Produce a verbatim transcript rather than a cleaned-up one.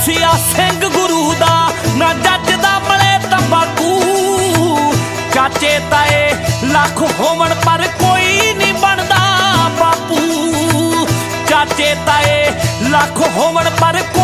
ਮਸੀਹਾ ਸਿੰਘ ਗੁਰੂ ਦਾ ਨਾ ਜੱਜਦਾ ਮਲੇ ਤੰਬਾਕੂ। ਚਾਚੇ ਤਾਏ ਲੱਖ ਹੋਵਣ ਪਰ ਕੋਈ ਨਹੀਂ ਬਣਦਾ ਬਾਪੂ। ਚਾਚੇ ਤਾਏ ਲੱਖ ਹੋਵਣ ਪਰ